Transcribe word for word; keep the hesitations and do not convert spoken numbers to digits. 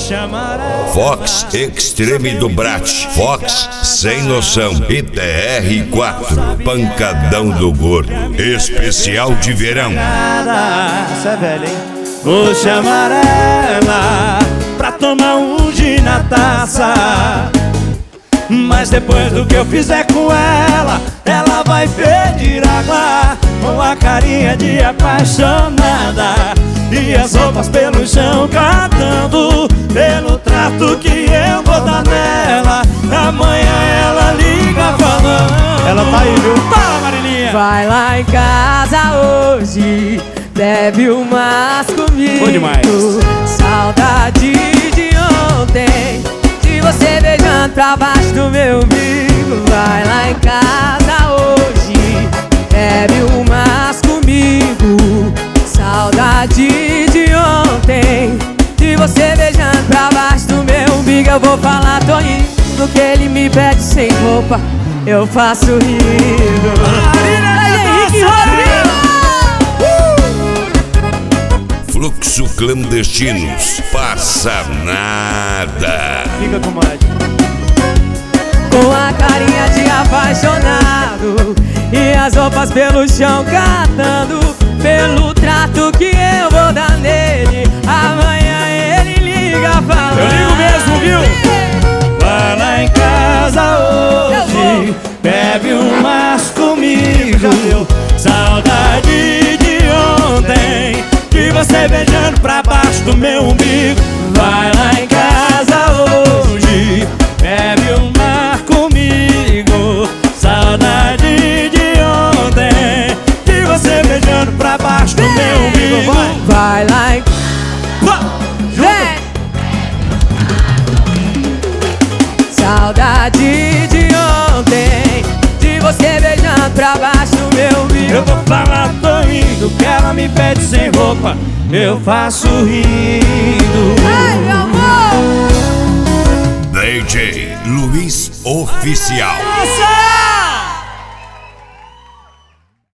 chamaré. Fox Extreme do Brat, Fox Sem Noção e T R quatro, Pancadão do Gordo, especial de verão. Essa é velha, hein? Vou chamar ela pra tomar um gin na taça, mas depois do que eu fizer com ela, ela vai pedir água, com a carinha de apaixonada e as roupas pelo chão catando, pelo trato que eu vou dar nela. Amanhã ela liga falando. Ela tá aí, viu? Fala, Marilinha! Vai lá em casa hoje, bebe umas comigo. Bom demais. Saudade de ontem, de você beijando pra baixo do meu umbigo. Vai lá em casa hoje, bebe umas comigo. Saudade de ontem, de você beijando pra baixo do meu umbigo. Eu vou falar, tô indo, que ele me pede sem roupa, eu faço rindo. Henrique Rodrigo! Fluxo Clandestinos, passa nada. Fica com mais. Com a carinha de apaixonado e as roupas pelo chão catando, pelo trato que eu vou dar nele. Amanhã ele liga falando. Eu ligo mesmo, viu? Vai lá em casa hoje, bebe umas comigo. Saudade de ontem, de você beijando pra baixo do meu umbigo. Vai lá em casa hoje, bebe uma comigo. Saudade de ontem, de você beijando pra baixo do meu umbigo. Vai, Vai lá em Vem! Saudade de ontem, de você beijando pra baixo do meu umbigo. eu vou falar, tô indo, que ela me pede sem roupa, eu faço rindo. Ai, meu amor! D J Luiz Oficial. Essa